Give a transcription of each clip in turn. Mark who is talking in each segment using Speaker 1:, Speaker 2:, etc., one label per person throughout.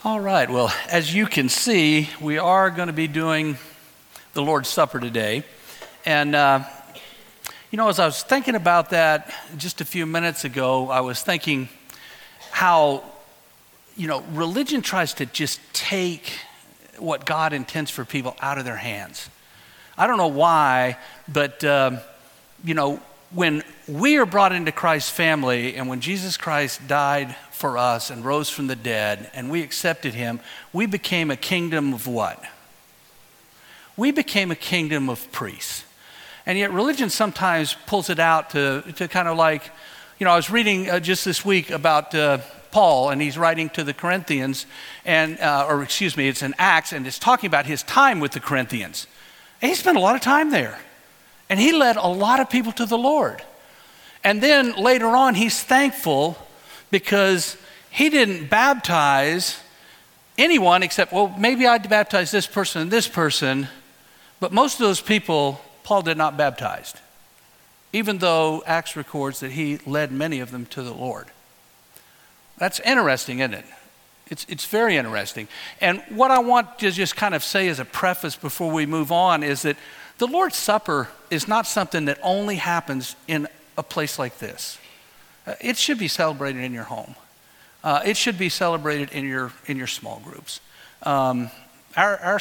Speaker 1: All right, well, as you can see, we are going to be doing the Lord's Supper today. And, as I was thinking about that just a few minutes ago, I was thinking how, religion tries to just take what God intends for people out of their hands. I don't know why, but, when we are brought into Christ's family and when Jesus Christ died for us and rose from the dead and we accepted him, we became a kingdom of what? We became a kingdom of priests. And yet religion sometimes pulls it out to kind of like, I was reading just this week about Paul, and he's writing to the Corinthians, it's in Acts, and it's talking about his time with the Corinthians. And he spent a lot of time there. And he led a lot of people to the Lord. And then later on, he's thankful because he didn't baptize anyone except, maybe I'd baptize this person and this person, but most of those people, Paul did not baptize, even though Acts records that he led many of them to the Lord. That's interesting, isn't it? It's very interesting. And what I want to just kind of say as a preface before we move on is that the Lord's Supper is not something that only happens in a place like this. It should be celebrated in your home. It should be celebrated in your small groups. Our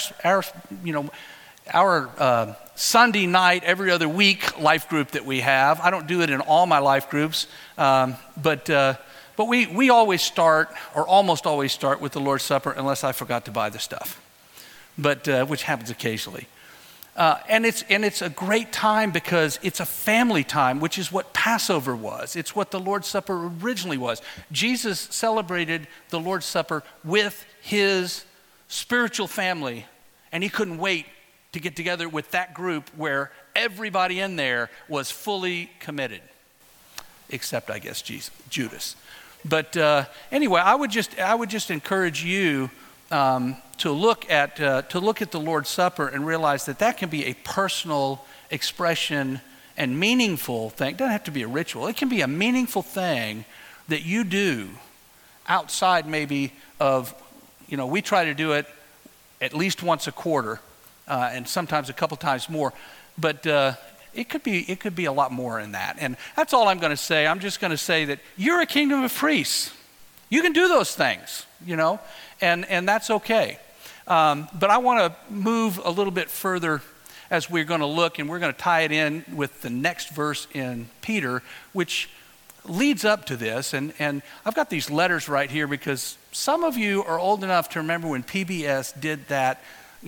Speaker 1: Sunday night, every other week life group that we have. I don't do it in all my life groups, but we always start, or almost always start, with the Lord's Supper, unless I forgot to buy the stuff, which happens occasionally. And it's a great time because it's a family time, which is what Passover was. It's what the Lord's Supper originally was. Jesus celebrated the Lord's Supper with his spiritual family, and he couldn't wait to get together with that group where everybody in there was fully committed, except, I guess, Judas. But anyway, I would just encourage you to look at the Lord's Supper and realize that can be a personal expression and meaningful thing. It doesn't have to be a ritual. It can be a meaningful thing that you do outside maybe of, we try to do it at least once a quarter and sometimes a couple times more. But it could be a lot more in that. And that's all I'm going to say. I'm just going to say that you're a kingdom of priests. You can do those things, and that's okay. But I want to move a little bit further as we're going to look, and we're going to tie it in with the next verse in Peter, which leads up to this. And I've got these letters right here because some of you are old enough to remember when PBS did that,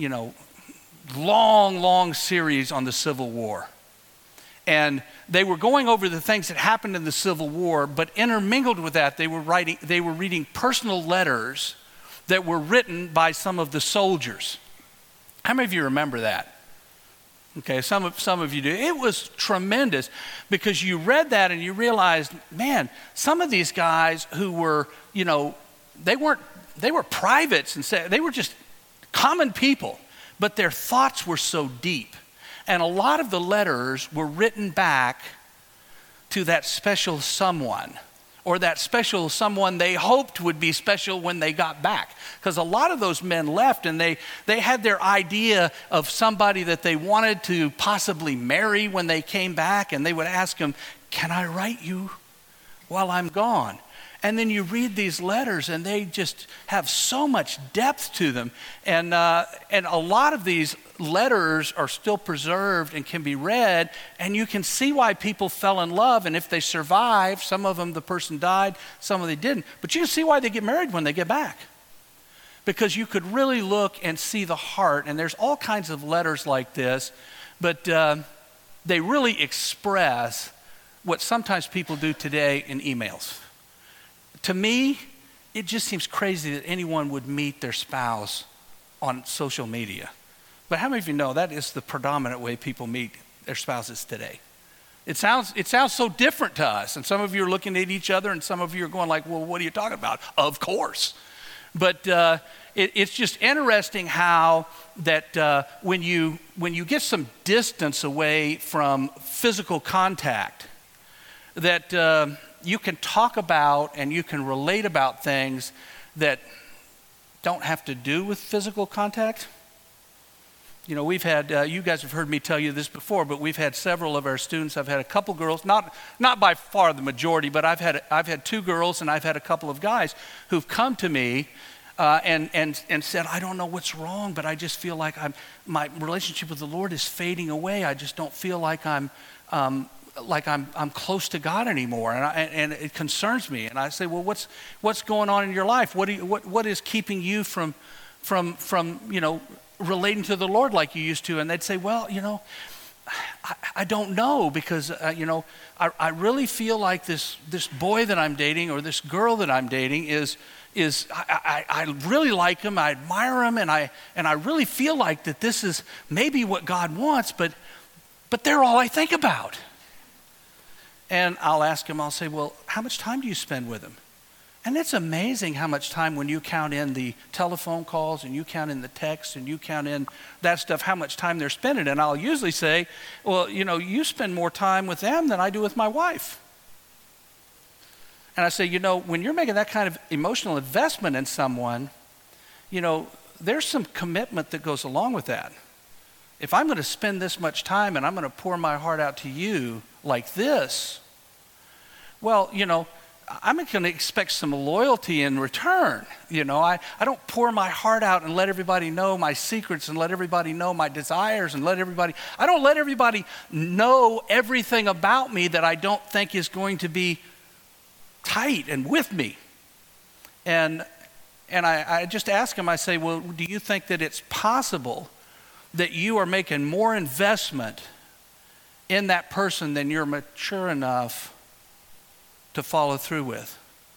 Speaker 1: long series on the Civil War. And they were going over the things that happened in the Civil War, but intermingled with that, they were reading personal letters that were written by some of the soldiers. How many of you remember that? Okay, some of you do. It was tremendous because you read that and you realized, man, some of these guys who were, they were privates and they were just common people, but their thoughts were so deep. And a lot of the letters were written back to that special someone, or that special someone they hoped would be special when they got back. Because a lot of those men left and they had their idea of somebody that they wanted to possibly marry when they came back, and they would ask them, "Can I write you while I'm gone?" And then you read these letters and they just have so much depth to them. And a lot of these letters are still preserved and can be read, and you can see why people fell in love. And if they survived, some of them, the person died, some of them didn't. But you can see why they get married when they get back. Because you could really look and see the heart. And there's all kinds of letters like this, but they really express what sometimes people do today in emails. To me, it just seems crazy that anyone would meet their spouse on social media. But how many of you know that is the predominant way people meet their spouses today? It sounds so different to us. And some of you are looking at each other and some of you are going like, well, what are you talking about? Of course. But it's just interesting how that when you get some distance away from physical contact, that you can talk about and you can relate about things that don't have to do with physical contact. You know, we've had, you guys have heard me tell you this before, but we've had several of our students. I've had a couple girls, not by far the majority, but I've had 2 girls and I've had a couple of guys who've come to me and said, I don't know what's wrong, but I just feel like my relationship with the Lord is fading away. I just don't feel like I'm close to God anymore, and it concerns me. And I say, well, what's going on in your life? What is keeping you from relating to the Lord like you used to? And they'd say, well, I don't know, because I really feel like this boy that I'm dating or this girl that I'm dating is I really like him, I admire him, and I really feel like that this is maybe what God wants, but they're all I think about. And I'll ask him, I'll say, well, how much time do you spend with him? And it's amazing how much time, when you count in the telephone calls and you count in the texts and you count in that stuff, how much time they're spending. And I'll usually say, well, you spend more time with them than I do with my wife. And I say, when you're making that kind of emotional investment in someone, there's some commitment that goes along with that. If I'm going to spend this much time and I'm going to pour my heart out to you like this, well, I'm going to expect some loyalty in return. I don't pour my heart out and let everybody know my secrets and let everybody know my desires and I don't let everybody know everything about me that I don't think is going to be tight and with me. And I just ask him, I say, well, do you think that it's possible that you are making more investment in that person than you're mature enough to follow through with?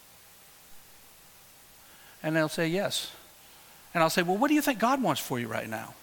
Speaker 1: And they'll say yes. And I'll say, well, what do you think God wants for you right now?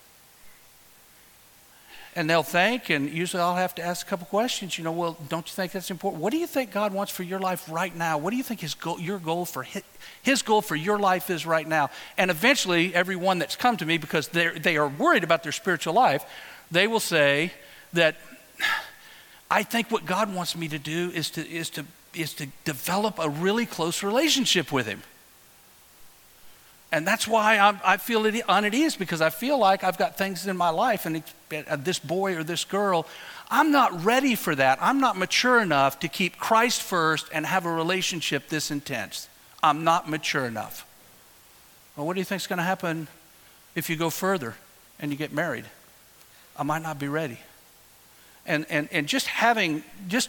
Speaker 1: And they'll think, and usually I'll have to ask a couple questions. Well, don't you think that's important? What do you think God wants for your life right now? What do you think his goal for your life is right now? And eventually, everyone that's come to me, because they are worried about their spiritual life, they will say that I think what God wants me to do is to develop a really close relationship with him. And that's why I feel on at ease, because I feel like I've got things in my life, and this boy or this girl, I'm not ready for that. I'm not mature enough to keep Christ first and have a relationship this intense. I'm not mature enough. Well, what do you think is going to happen if you go further and you get married? I might not be ready. And just having,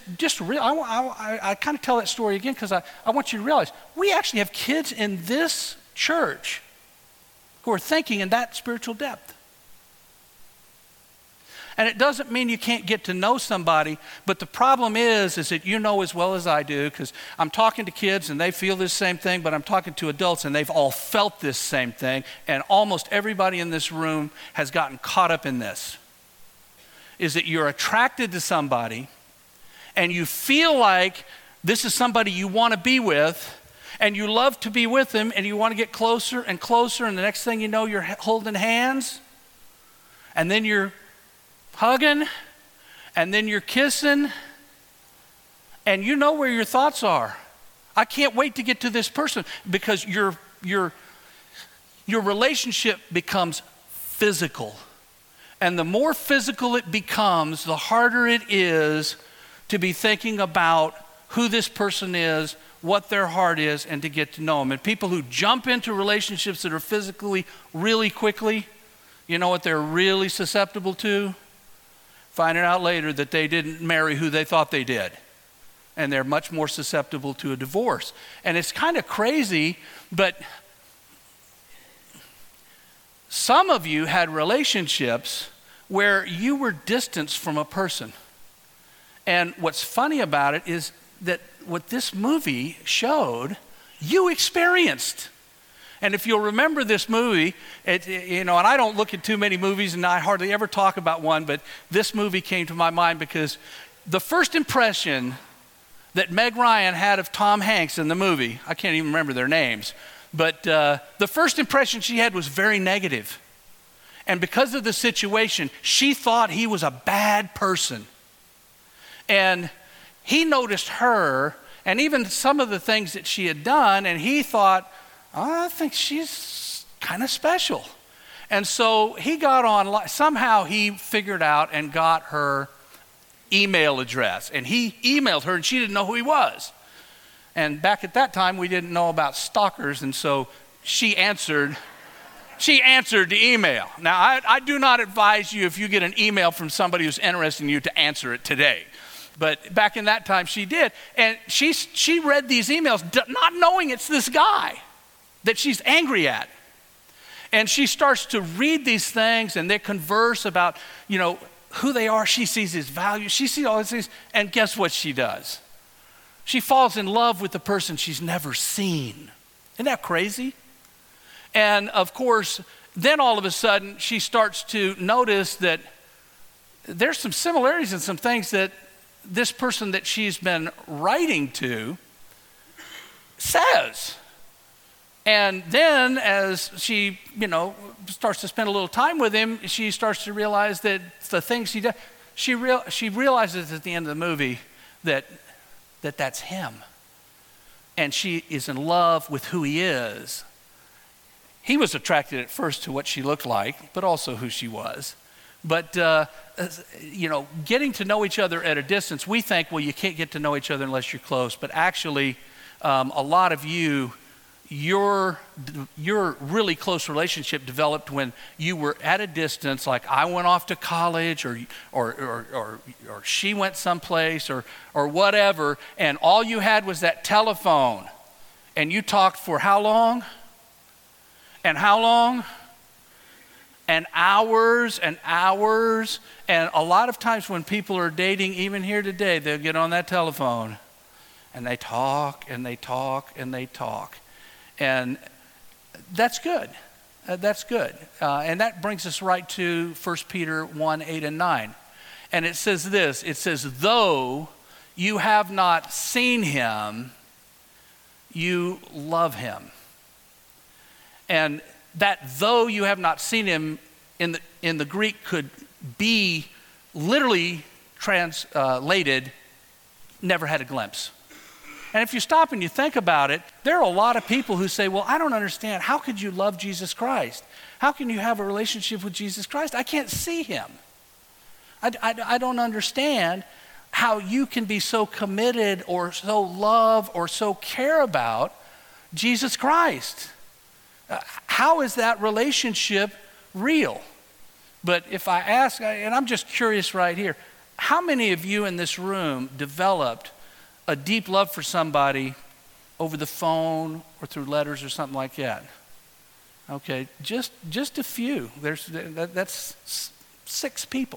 Speaker 1: I kind of tell that story again because I want you to realize we actually have kids in this church who are thinking in that spiritual depth. And it doesn't mean you can't get to know somebody, but the problem is that you know as well as I do, because I'm talking to kids and they feel this same thing, but I'm talking to adults and they've all felt this same thing, and almost everybody in this room has gotten caught up in this. Is that you're attracted to somebody and you feel like this is somebody you want to be with, and you love to be with them, and you want to get closer and closer, and the next thing you know, you're holding hands, and then you're hugging, and then you're kissing, and you know where your thoughts are. I can't wait to get to this person, because your relationship becomes physical. And the more physical it becomes, the harder it is to be thinking about who this person is, what their heart is, and to get to know them. And people who jump into relationships that are physically really quickly, you know what they're really susceptible to? Finding out later that they didn't marry who they thought they did. And they're much more susceptible to a divorce. And it's kind of crazy, but some of you had relationships where you were distanced from a person. And what's funny about it is that what this movie showed, you experienced. And if you'll remember this movie, and I don't look at too many movies and I hardly ever talk about one, but this movie came to my mind because the first impression that Meg Ryan had of Tom Hanks in the movie, I can't even remember their names, but the first impression she had was very negative. And because of the situation, she thought he was a bad person. And he noticed her and even some of the things that she had done, and he thought, I think she's kind of special. And so he got online. Somehow he figured out and got her email address. And he emailed her, and she didn't know who he was. And back at that time, we didn't know about stalkers, and so she answered the email. Now, I do not advise you, if you get an email from somebody who's interested in you, to answer it today. But back in that time, she did. And she read these emails, not knowing it's this guy that she's angry at. And she starts to read these things, and they converse about, who they are. She sees his value. She sees all these things. And guess what she does? She falls in love with the person she's never seen. Isn't that crazy? And of course, then all of a sudden, she starts to notice that there's some similarities in some things that this person that she's been writing to says. And then as she, starts to spend a little time with him, she starts to realize that the things he does, she realizes at the end of the movie that that's him. And she is in love with who he is. He was attracted at first to what she looked like, but also who she was. But, getting to know each other at a distance, we think, well, you can't get to know each other unless you're close. But actually, a lot of your really close relationship developed when you were at a distance, like I went off to college or she went someplace or whatever, and all you had was that telephone. And you talked for how long? And how long? And hours and hours. And a lot of times when people are dating, even here today, they'll get on that telephone and they talk and they talk and they talk. And that's good. That's good. And that brings us right to 1 Peter 1, 8 and 9. And it says this, it says, though you have not seen him, you love him. And that though you have not seen him in the Greek could be literally translated, never had a glimpse. And if you stop and you think about it, there are a lot of people who say, well, I don't understand. How could you love Jesus Christ? How can you have a relationship with Jesus Christ? I can't see him. I don't understand how you can be so committed or so love or so care about Jesus Christ. How is that relationship real? But if I ask, and I'm just curious right here, how many of you in this room developed a deep love for somebody over the phone or through letters or something like that? Okay, just a few. That's 6 people.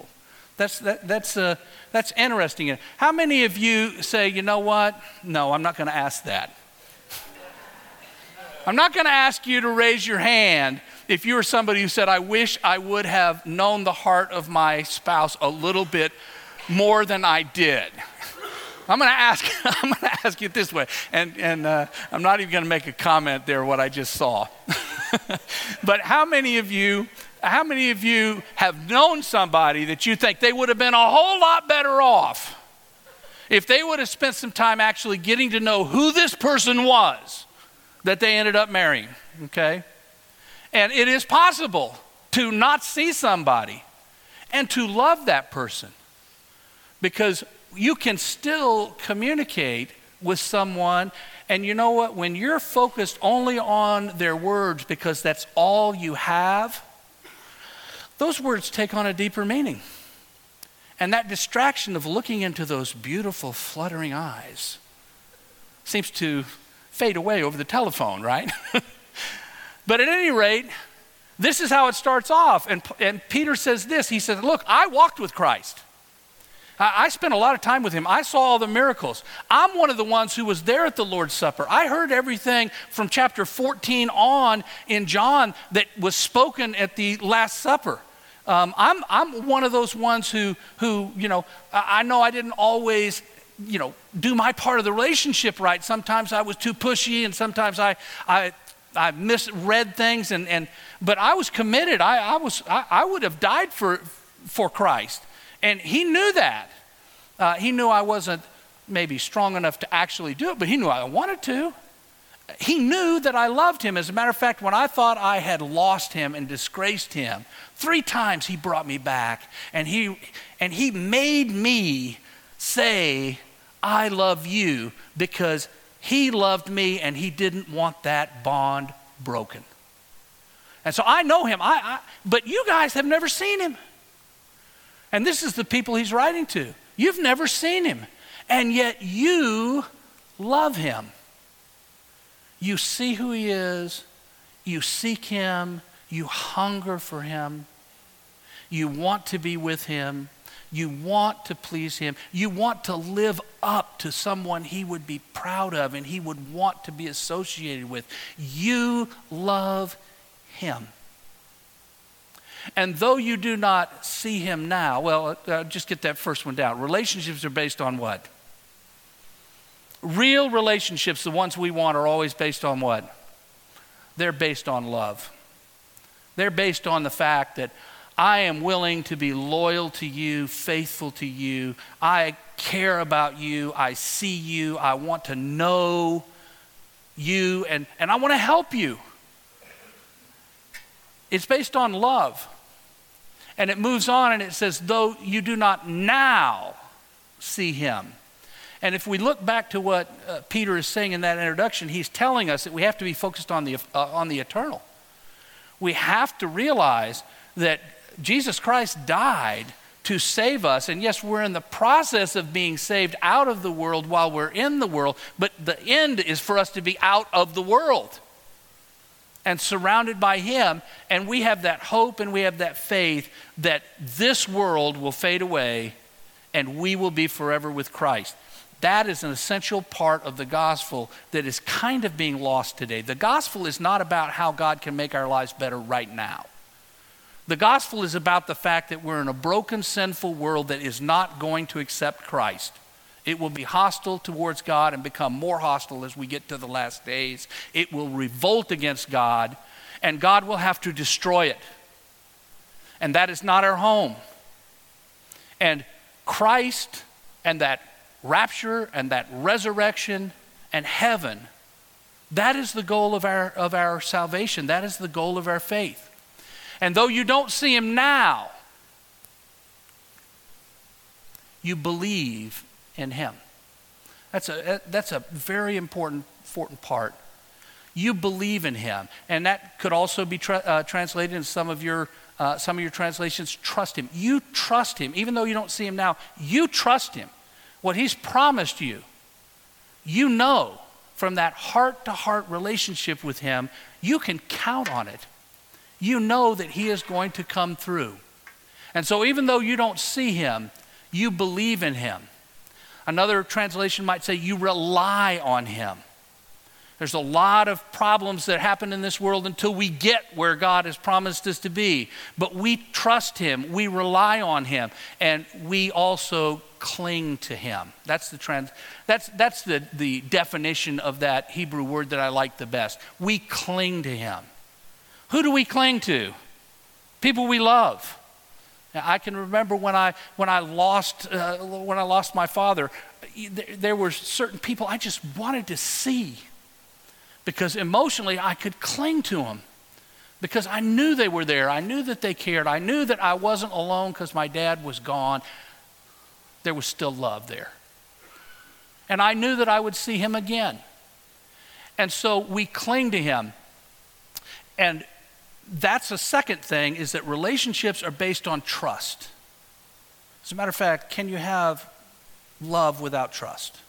Speaker 1: That's interesting. How many of you say, you know what? No, I'm not going to ask that. I'm not going to ask you to raise your hand if you were somebody who said, I wish I would have known the heart of my spouse a little bit more than I did. I'm going to ask you this way, and I'm not even going to make a comment there what I just saw. But how many of you have known somebody that you think they would have been a whole lot better off if they would have spent some time actually getting to know who this person was that they ended up marrying, okay? And it is possible to not see somebody and to love that person, because you can still communicate with someone. And you know what? When you're focused only on their words because that's all you have, those words take on a deeper meaning. And that distraction of looking into those beautiful, fluttering eyes seems to fade away over the telephone, right? But at any rate, this is how it starts off. And Peter says this. He says, look, I walked with Christ. I spent a lot of time with him. I saw all the miracles. I'm one of the ones who was there at the Lord's Supper. I heard everything from chapter 14 on in John that was spoken at the Last Supper. I'm one of those ones who I know I didn't always, do my part of the relationship right. Sometimes I was too pushy, and sometimes I misread things, but I was committed. I would have died for Christ. And he knew that. He knew I wasn't maybe strong enough to actually do it, but he knew I wanted to. he knew that I loved him. As a matter of fact, when I thought I had lost him and disgraced him, 3 times he brought me back, and he made me say, I love you, because he loved me and he didn't want that bond broken. And so I know him, but you guys have never seen him. And this is the people he's writing to. You've never seen him, and yet you love him. You see who he is, you seek him, you hunger for him, you want to be with him, you want to please him, you want to live up to someone he would be proud of and he would want to be associated with. You love him. And though you do not see him now, well, just get that first one down. Relationships are based on what? Real relationships, the ones we want, are always based on what? They're based on love. They're based on the fact that I am willing to be loyal to you, faithful to you. I care about you. I see you. I want to know you, and I want to help you. It's based on love. And it moves on and it says, though you do not now see him. And if we look back to what Peter is saying in that introduction, he's telling us that we have to be focused on the eternal. We have to realize that Jesus Christ died to save us. And yes, we're in the process of being saved out of the world while we're in the world, but the end is for us to be out of the world and surrounded by him. And we have that hope and we have that faith that this world will fade away and we will be forever with Christ. That is an essential part of the gospel that is kind of being lost today. The gospel is not about how God can make our lives better right now. The gospel is about the fact that we're in a broken, sinful world that is not going to accept Christ. It will be hostile towards God and become more hostile as we get to the last days. It will revolt against God, and God will have to destroy it. And that is not our home. And Christ and that rapture and that resurrection and heaven, that is the goal of our salvation. That is the goal of our faith. And though you don't see him now, you believe in him. That's a very important part. You believe in him. And that could also be translated in some of your translations, trust him. You trust him. Even though you don't see him now, you trust him. What he's promised you, you know from that heart-to-heart relationship with him, you can count on it. You know that he is going to come through. And so even though you don't see him, you believe in him. Another translation might say you rely on him. There's a lot of problems that happen in this world until we get where God has promised us to be. But we trust him, we rely on him, and we also cling to him. That's the definition of that Hebrew word that I like the best. We cling to him. Who do we cling to? People we love. Now, I can remember when I lost my father, there were certain people I just wanted to see. Because emotionally, I could cling to them. Because I knew they were there. I knew that they cared. I knew that I wasn't alone because my dad was gone. There was still love there. And I knew that I would see him again. And so we cling to him. And that's a second thing, is that relationships are based on trust. As a matter of fact, can you have love without trust?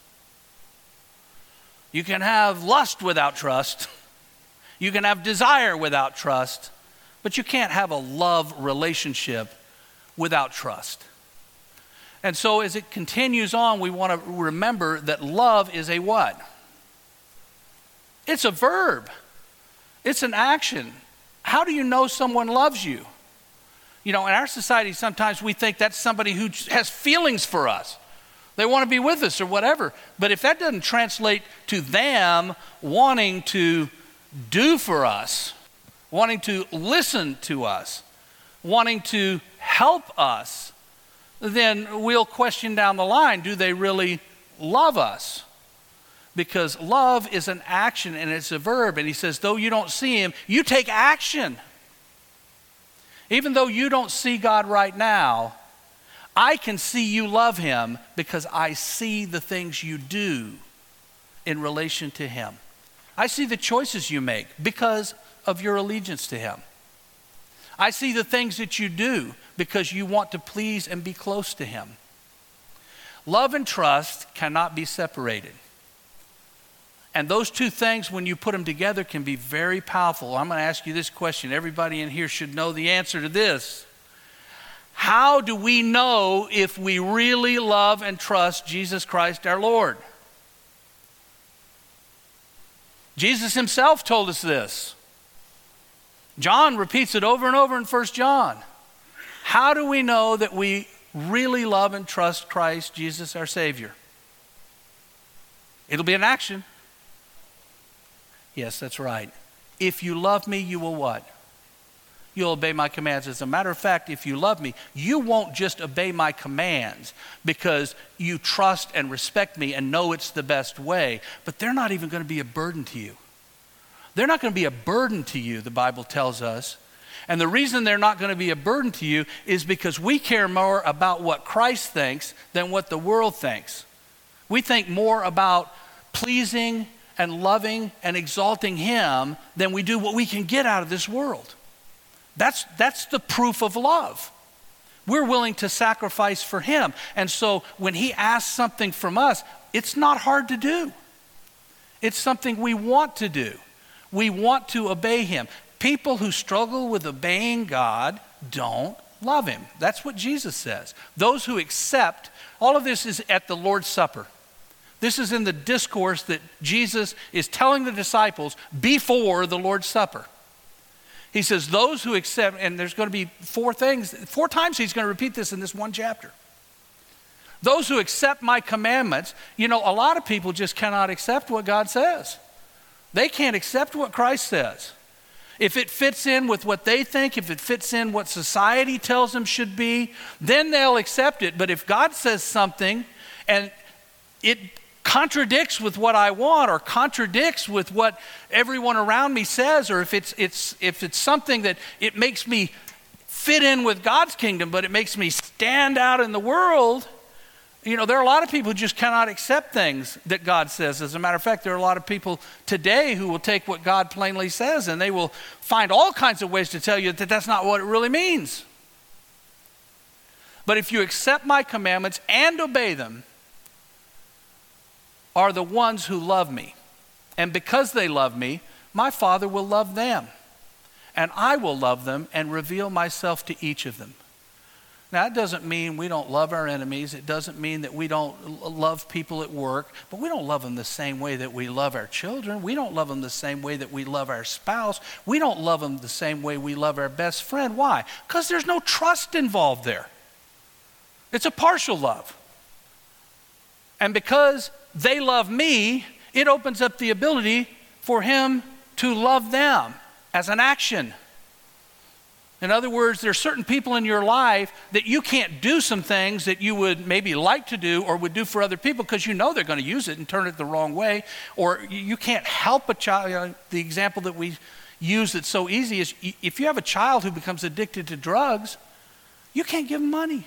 Speaker 1: You can have lust without trust. You can have desire without trust. But you can't have a love relationship without trust. And so as it continues on, we want to remember that love is a what? It's a verb. It's an action. How do you know someone loves you? You know, in our society, sometimes we think that's somebody who has feelings for us. They want to be with us or whatever. But if that doesn't translate to them wanting to do for us, wanting to listen to us, wanting to help us, then we'll question down the line, do they really love us? Because love is an action and it's a verb. And he says, though you don't see him, you take action. Even though you don't see God right now, I can see you love him because I see the things you do in relation to him. I see the choices you make because of your allegiance to him. I see the things that you do because you want to please and be close to him. Love and trust cannot be separated. And those two things, when you put them together, can be very powerful. I'm going to ask you this question. Everybody in here should know the answer to this. How do we know if we really love and trust Jesus Christ our Lord? Jesus himself told us this. John repeats it over and over in 1 John. How do we know that we really love and trust Christ Jesus our Savior? It'll be an action. Yes, that's right. If you love me, you will what? You'll obey my commands. As a matter of fact, if you love me, you won't just obey my commands because you trust and respect me and know it's the best way, but they're not even going to be a burden to you. They're not going to be a burden to you, the Bible tells us. And the reason they're not going to be a burden to you is because we care more about what Christ thinks than what the world thinks. We think more about pleasing and loving and exalting him than we do what we can get out of this world. That's the proof of love. We're willing to sacrifice for him. And so when he asks something from us, it's not hard to do. It's something we want to do. We want to obey him. People who struggle with obeying God don't love him. That's what Jesus says. Those who accept, all of this is at the Lord's Supper. This is in the discourse that Jesus is telling the disciples before the Lord's Supper. He says, those who accept, and there's going to be 4 times he's going to repeat this in this one chapter. Those who accept my commandments, a lot of people just cannot accept what God says. They can't accept what Christ says. If it fits in with what they think, if it fits in what society tells them should be, then they'll accept it. But if God says something and it contradicts with what I want or contradicts with what everyone around me says, or if it's something that it makes me fit in with God's kingdom, but it makes me stand out in the world, there are a lot of people who just cannot accept things that God says. As a matter of fact, there are a lot of people today who will take what God plainly says and they will find all kinds of ways to tell you that that's not what it really means. But if you accept my commandments and obey them, are the ones who love me. And because they love me, my Father will love them. And I will love them and reveal myself to each of them. Now, that doesn't mean we don't love our enemies. It doesn't mean that we don't love people at work. But we don't love them the same way that we love our children. We don't love them the same way that we love our spouse. We don't love them the same way we love our best friend. Why? Because there's no trust involved there. It's a partial love. And because they love me, it opens up the ability for him to love them as an action. In other words, there are certain people in your life that you can't do some things that you would maybe like to do or would do for other people because they're going to use it and turn it the wrong way. Or you can't help a child. The example that we use that's so easy is if you have a child who becomes addicted to drugs, you can't give them money.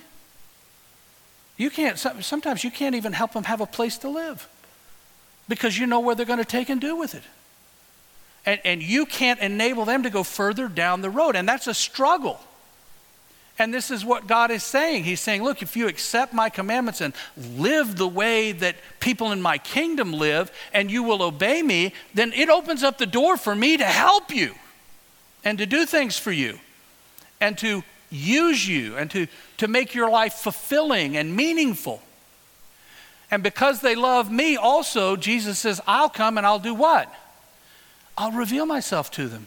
Speaker 1: Sometimes you can't even help them have a place to live because you know where they're going to take and do with it. And you can't enable them to go further down the road. And that's a struggle. And this is what God is saying. He's saying, look, if you accept my commandments and live the way that people in my kingdom live and you will obey me, then it opens up the door for me to help you and to do things for you and to use you and to make your life fulfilling and meaningful. And because they love me also, Jesus says, I'll come and I'll do what? I'll reveal myself to them.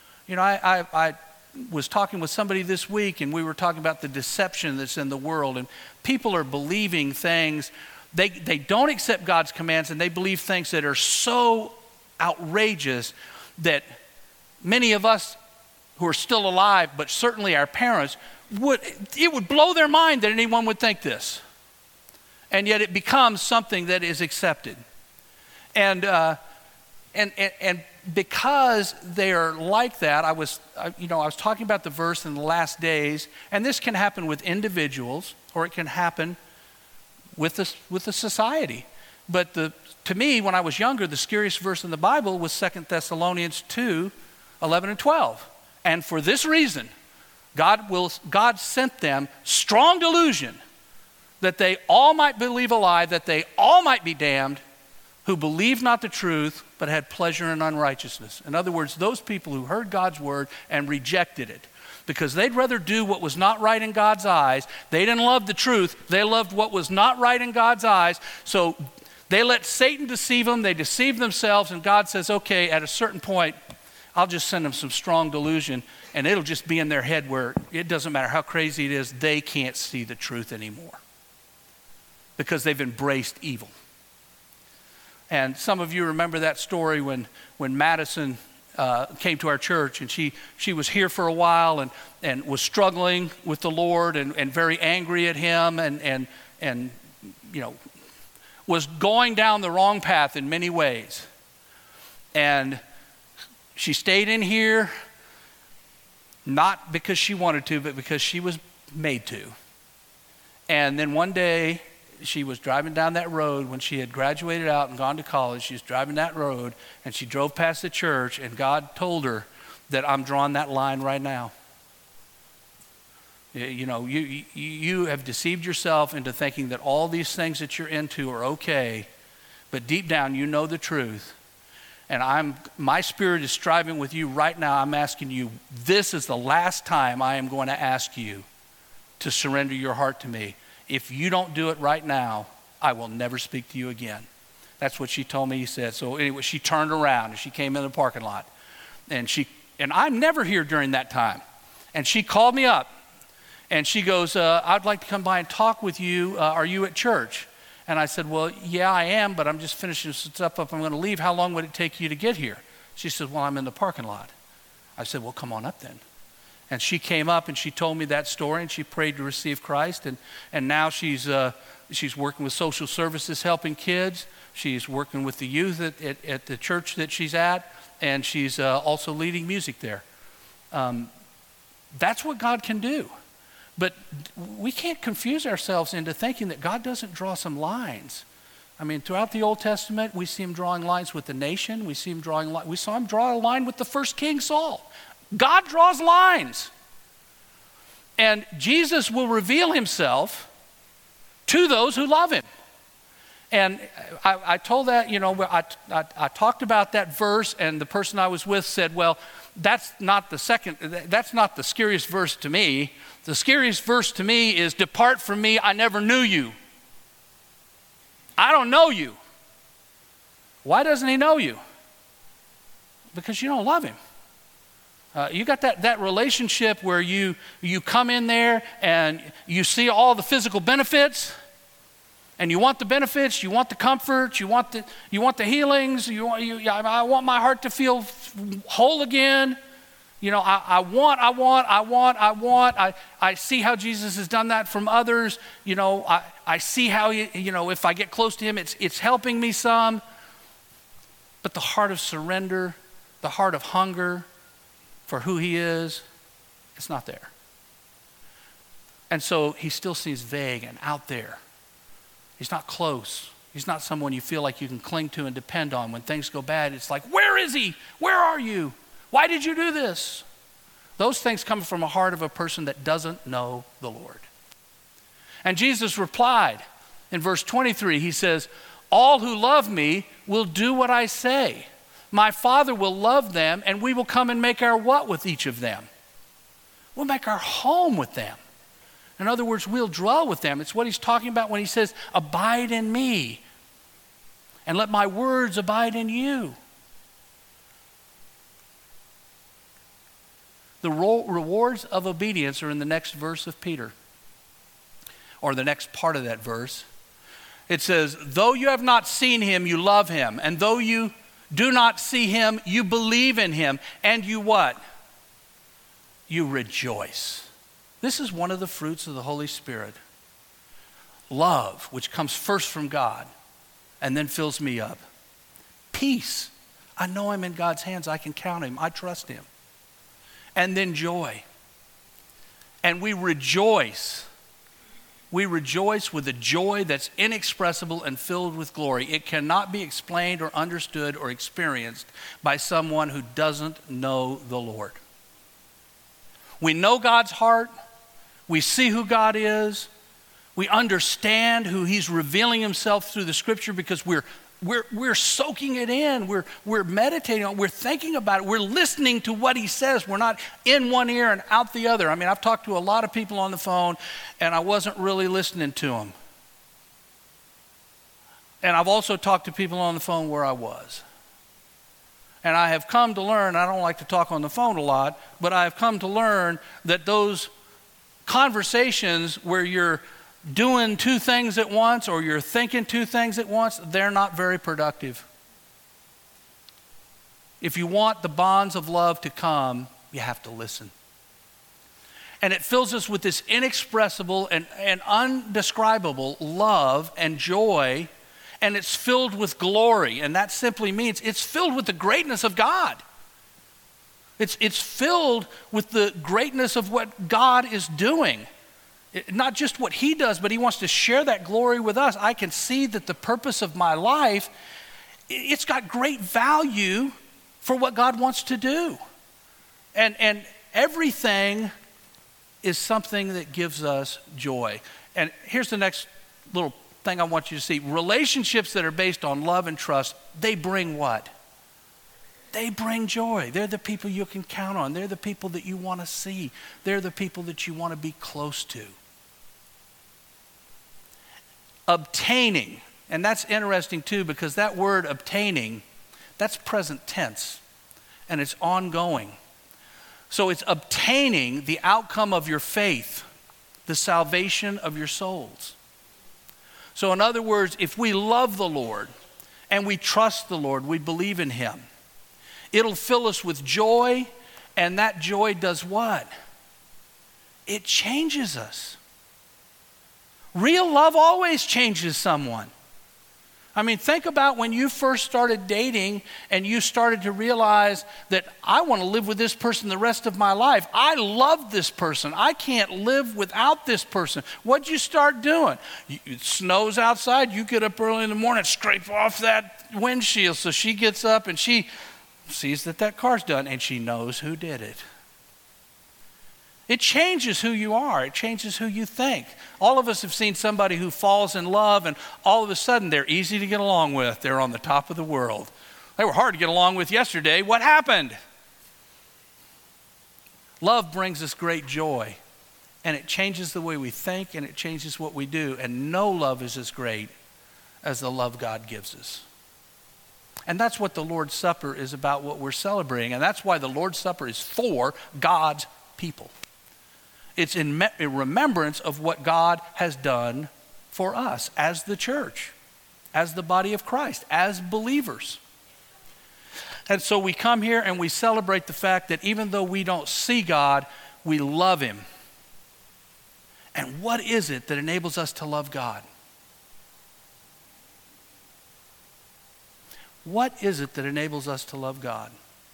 Speaker 1: I was talking with somebody this week and we were talking about the deception that's in the world, and people are believing things. They don't accept God's commands and they believe things that are so outrageous that many of us who are still alive, but certainly our parents, it would blow their mind that anyone would think this. And yet it becomes something that is accepted. And because they are like that, I was talking about the verse in the last days, and this can happen with individuals, or it can happen with the society. But to me, when I was younger, the scariest verse in the Bible was 2 Thessalonians 2, 11 and 12. And for this reason, God sent them strong delusion, that they all might believe a lie, that they all might be damned, who believed not the truth, but had pleasure in unrighteousness. In other words, those people who heard God's word and rejected it, because they'd rather do what was not right in God's eyes. They didn't love the truth. They loved what was not right in God's eyes. So they let Satan deceive them. They deceived themselves, and God says, okay, at a certain point, I'll just send them some strong delusion, and it'll just be in their head where it doesn't matter how crazy it is, they can't see the truth anymore because they've embraced evil. And some of you remember that story when Madison came to our church, and she was here for a while and was struggling with the Lord and very angry at him and was going down the wrong path in many ways. And she stayed in here, not because she wanted to, but because she was made to. And then one day, she was driving down that road when she had graduated out and gone to college. She was driving that road, and she drove past the church, and God told her that I'm drawing that line right now. You have deceived yourself into thinking that all these things that you're into are okay, but deep down you know the truth. And my spirit is striving with you right now. I'm asking you, this is the last time I am going to ask you to surrender your heart to me. If you don't do it right now, I will never speak to you again. That's what she told me, he said. So anyway, she turned around and she came in the parking lot. And I'm never here during that time. And she called me up and she goes, I'd like to come by and talk with you. Are you at church? And I said, well, yeah, I am, but I'm just finishing some stuff up. I'm going to leave. How long would it take you to get here? She said, well, I'm in the parking lot. I said, well, come on up then. And she came up and she told me that story, and she prayed to receive Christ. And now she's working with social services, helping kids. She's working with the youth at the church that she's at, and she's also leading music there. That's what God can do. But we can't confuse ourselves into thinking that God doesn't draw some lines. I mean, throughout the Old Testament, we see him drawing lines with the nation. We saw him draw a line with the first king, Saul. God draws lines. And Jesus will reveal himself to those who love him. And I told that, I talked about that verse, and the person I was with said, well, that's not the scariest verse to me. The scariest verse to me is, depart from me, I never knew you. I don't know you. Why doesn't he know you? Because you don't love him. You got that relationship where you come in there and you see all the physical benefits, and you want the benefits, you want the comfort, you want the healings. I want my heart to feel whole again. I see how Jesus has done that from others. I see how if I get close to him, it's helping me some. But the heart of surrender, the heart of hunger for who he is, it's not there. And so he still seems vague and out there. He's not close. He's not someone you feel like you can cling to and depend on. When things go bad, it's like, where is he? Where are you? Why did you do this? Those things come from a heart of a person that doesn't know the Lord. And Jesus replied in verse 23, he says, all who love me will do what I say. My Father will love them, and we will come and make our what with each of them? We'll make our home with them. In other words, we'll dwell with them. It's what he's talking about when he says, abide in me, and let my words abide in you. The rewards of obedience are in the next verse of Peter, or the next part of that verse. It says, though you have not seen him, you love him. And though you do not see him, you believe in him. And you what? You rejoice. This is one of the fruits of the Holy Spirit. Love, which comes first from God and then fills me up. Peace. I know I'm in God's hands. I can count him. I trust him. And then joy. And we rejoice. We rejoice with a joy that's inexpressible and filled with glory. It cannot be explained or understood or experienced by someone who doesn't know the Lord. We know God's heart. We see who God is. We understand who he's revealing himself through the scripture because we're soaking it in. We're meditating on it. We're thinking about it. We're listening to what he says. We're not in one ear and out the other. I mean, I've talked to a lot of people on the phone, and I wasn't really listening to them. And I've also talked to people on the phone where I was. And I have come to learn, I don't like to talk on the phone a lot, but I have come to learn that those conversations where you're doing two things at once or you're thinking two things at once, they're not very productive. If you want the bonds of love to come, you have to listen. And it fills us with this inexpressible and undescribable love and joy, and it's filled with glory. And that simply means it's filled with the greatness of God. It's filled with the greatness of what God is doing. Not just what he does, but he wants to share that glory with us. I can see that the purpose of my life, it's got great value for what God wants to do. And everything is something that gives us joy. And here's the next little thing I want you to see. Relationships that are based on love and trust, they bring what? They bring joy. They're the people you can count on. They're the people that you want to see. They're the people that you want to be close to. Obtaining, and that's interesting too, because that word obtaining, that's present tense, and it's ongoing. So it's obtaining the outcome of your faith, the salvation of your souls. So in other words, if we love the Lord and we trust the Lord, we believe in him, it'll fill us with joy, and that joy does what? It changes us. Real love always changes someone. I mean, think about when you first started dating and you started to realize that I want to live with this person the rest of my life. I love this person. I can't live without this person. What'd you start doing? It snows outside. You get up early in the morning, scrape off that windshield. So she gets up and she sees that car's done, and she knows who did it. It changes who you are. It changes who you think. All of us have seen somebody who falls in love, and all of a sudden they're easy to get along with. They're on the top of the world. They were hard to get along with yesterday. What happened? Love brings us great joy, and it changes the way we think, and it changes what we do. And no love is as great as the love God gives us. And that's what the Lord's Supper is about, what we're celebrating. And that's why the Lord's Supper is for God's people. It's in remembrance of what God has done for us as the church, as the body of Christ, as believers. And so we come here and we celebrate the fact that even though we don't see God, we love him. And what is it that enables us to love God? What is it that enables us to love God?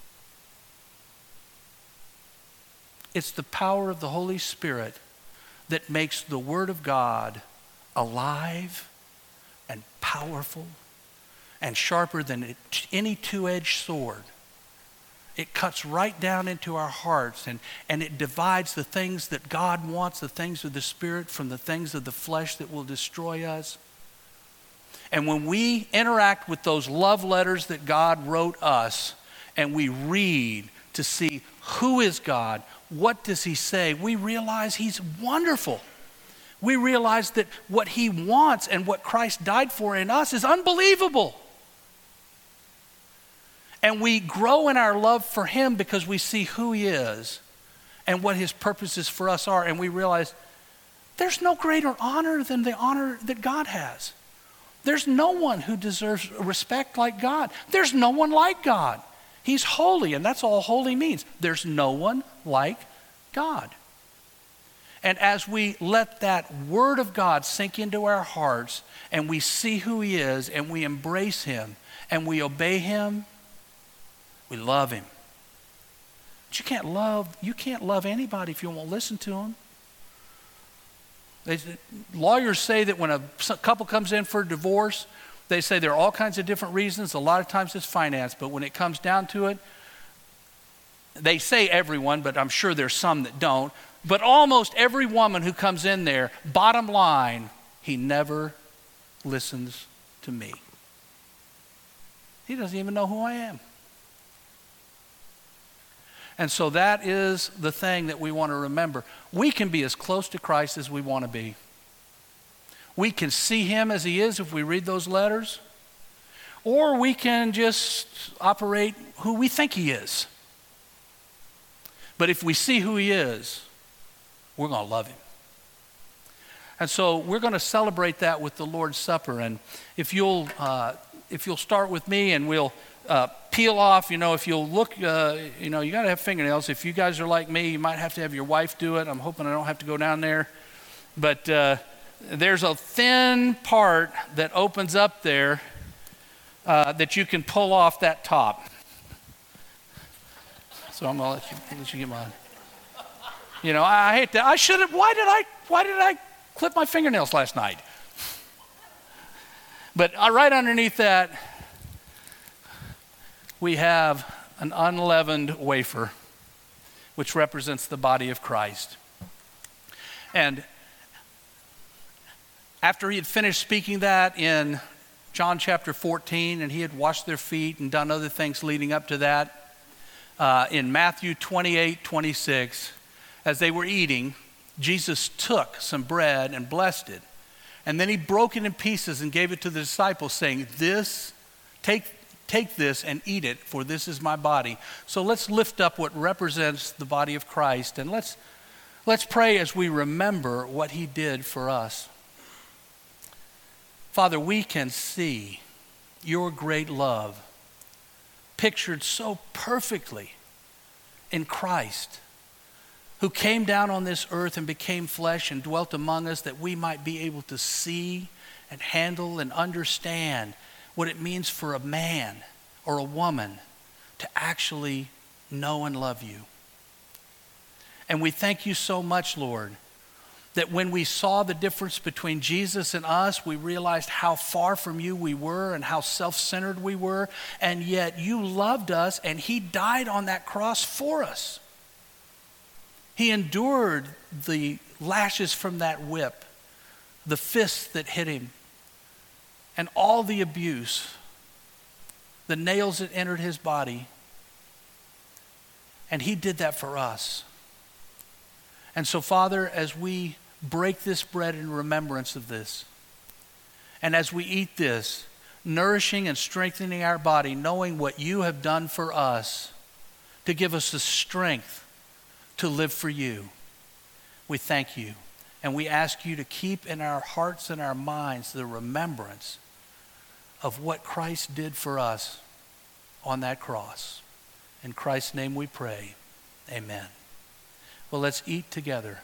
Speaker 1: It's the power of the Holy Spirit that makes the Word of God alive and powerful and sharper than any two-edged sword. It cuts right down into our hearts, and it divides the things that God wants, the things of the Spirit, from the things of the flesh that will destroy us. And when we interact with those love letters that God wrote us, and we read to see who is God, what does he say, we realize he's wonderful. We realize that what he wants and what Christ died for in us is unbelievable. And we grow in our love for him because we see who he is and what his purposes for us are. And we realize there's no greater honor than the honor that God has. There's no one who deserves respect like God. There's no one like God. He's holy, and that's all holy means. There's no one like God. And as we let that word of God sink into our hearts and we see who he is and we embrace him and we obey him, we love him. But you can't love anybody if you won't listen to them. Lawyers say that when a couple comes in for a divorce, they say there are all kinds of different reasons. A lot of times it's finance, but when it comes down to it, they say everyone, but I'm sure there's some that don't. But almost every woman who comes in there, bottom line, he never listens to me. He doesn't even know who I am. And so that is the thing that we want to remember. We can be as close to Christ as we want to be. We can see him as he is if we read those letters, or we can just operate who we think he is. But if we see who he is, we're going to love him. And so we're going to celebrate that with the Lord's Supper. And if you'll start with me and we'll peel off, if you'll look, you got to have fingernails. If you guys are like me, you might have to have your wife do it. I'm hoping I don't have to go down there. But there's a thin part that opens up there that you can pull off that top. So I'm going to let you get mine. I hate that. I should have, why did I clip my fingernails last night? But right underneath that, we have an unleavened wafer, which represents the body of Christ. And after he had finished speaking that in John chapter 14, and he had washed their feet and done other things leading up to that, in Matthew 28:26, as they were eating, Jesus took some bread and blessed it. And then he broke it in pieces and gave it to the disciples, saying, Take this and eat it, for this is my body. So let's lift up what represents the body of Christ, and let's pray as we remember what he did for us. Father, we can see your great love pictured so perfectly in Christ, who came down on this earth and became flesh and dwelt among us, that we might be able to see and handle and understand what it means for a man or a woman to actually know and love you. And we thank you so much, Lord, that when we saw the difference between Jesus and us, we realized how far from you we were and how self-centered we were, and yet you loved us and he died on that cross for us. He endured the lashes from that whip, the fists that hit him, and all the abuse, the nails that entered his body. And he did that for us. And so, Father, as we break this bread in remembrance of this, and as we eat this, nourishing and strengthening our body, knowing what you have done for us to give us the strength to live for you, we thank you. And we ask you to keep in our hearts and our minds the remembrance of what Christ did for us on that cross. In Christ's name we pray. Amen. Well, let's eat together.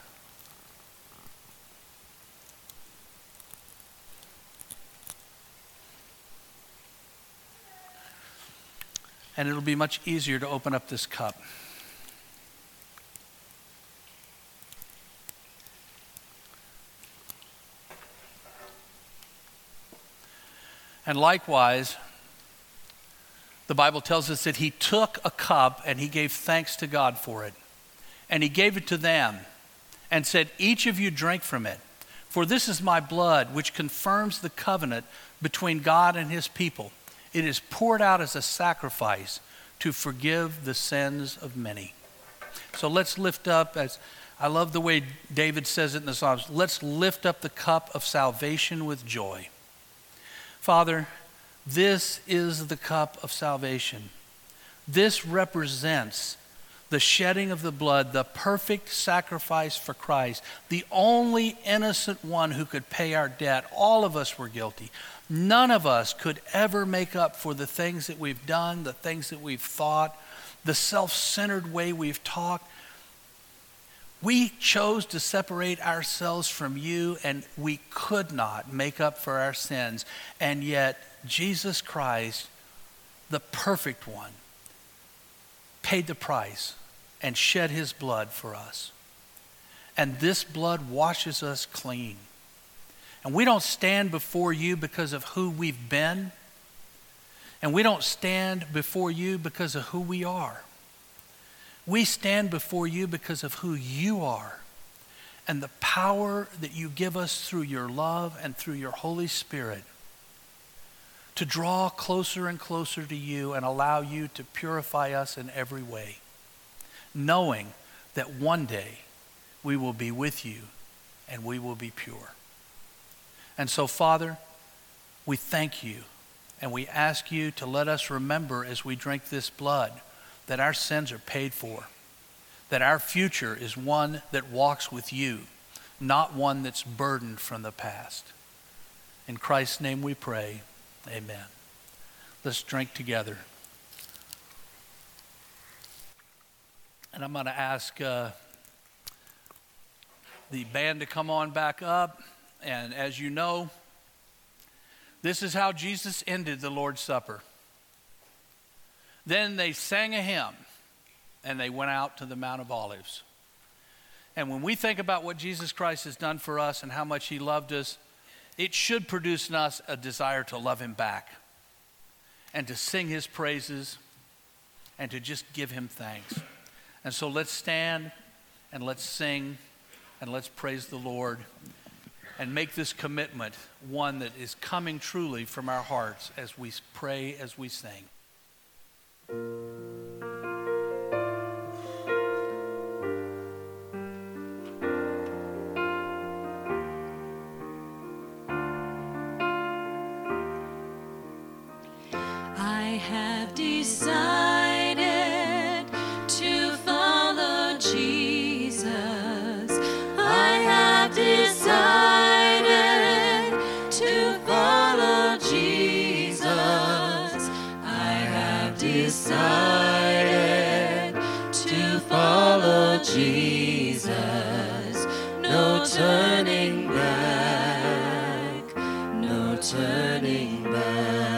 Speaker 1: And it'll be much easier to open up this cup. And likewise, the Bible tells us that he took a cup and he gave thanks to God for it. And he gave it to them and said, each of you drink from it. For this is my blood, which confirms the covenant between God and his people. It is poured out as a sacrifice to forgive the sins of many. So let's lift up, as I love the way David says it in the Psalms, let's lift up the cup of salvation with joy. Father, this is the cup of salvation. This represents the shedding of the blood, the perfect sacrifice for Christ, the only innocent one who could pay our debt. All of us were guilty. None of us could ever make up for the things that we've done, the things that we've thought, the self-centered way we've talked. We chose to separate ourselves from you, and we could not make up for our sins. And yet, Jesus Christ, the perfect one, paid the price and shed his blood for us. And this blood washes us clean. And we don't stand before you because of who we've been. And we don't stand before you because of who we are. We stand before you because of who you are and the power that you give us through your love and through your Holy Spirit to draw closer and closer to you and allow you to purify us in every way, knowing that one day we will be with you and we will be pure. And so, Father, we thank you and we ask you to let us remember as we drink this blood that our sins are paid for, that our future is one that walks with you, not one that's burdened from the past. In Christ's name we pray, amen. Let's drink together. And I'm going to ask the band to come on back up. And as you know, this is how Jesus ended the Lord's Supper. Then they sang a hymn, and they went out to the Mount of Olives. And when we think about what Jesus Christ has done for us and how much he loved us, it should produce in us a desire to love him back and to sing his praises and to just give him thanks. And so let's stand and let's sing and let's praise the Lord and make this commitment one that is coming truly from our hearts as we pray, as we sing.
Speaker 2: I have decided to follow Jesus. I have decided to follow Jesus. I have decided to follow Jesus. No turning back, no turning back.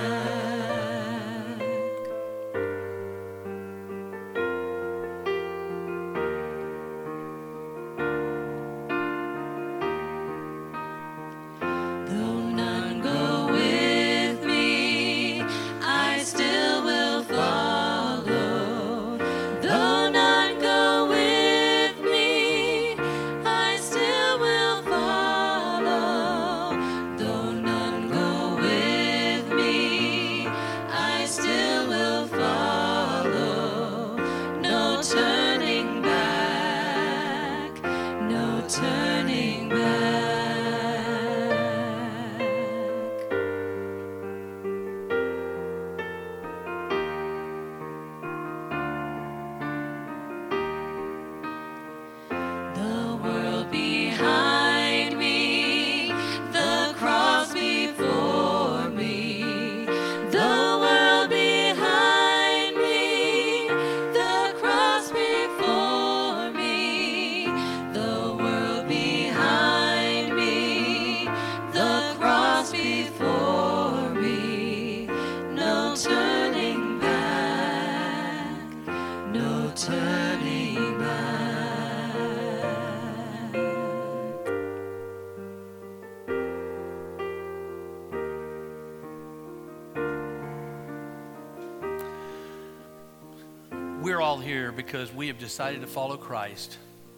Speaker 1: We're all here because we have decided to follow Christ.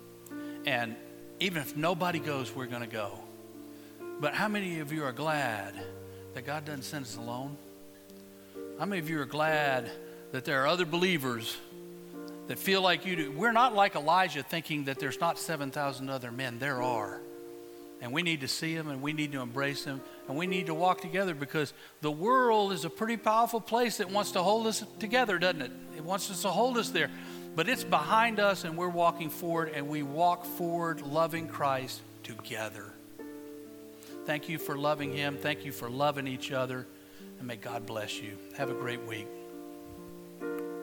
Speaker 1: And even if nobody goes, we're going to go. But how many of you are glad that God doesn't send us alone? How many of you are glad that there are other believers that feel like you do? We're not like Elijah thinking that there's not 7,000 other men. There are. And we need to see them and we need to embrace them and we need to walk together because the world is a pretty powerful place that wants to hold us together, doesn't it? It wants us to hold us there. But it's behind us and we're walking forward and we walk forward loving Christ together. Thank you for loving him. Thank you for loving each other. And may God bless you. Have a great week.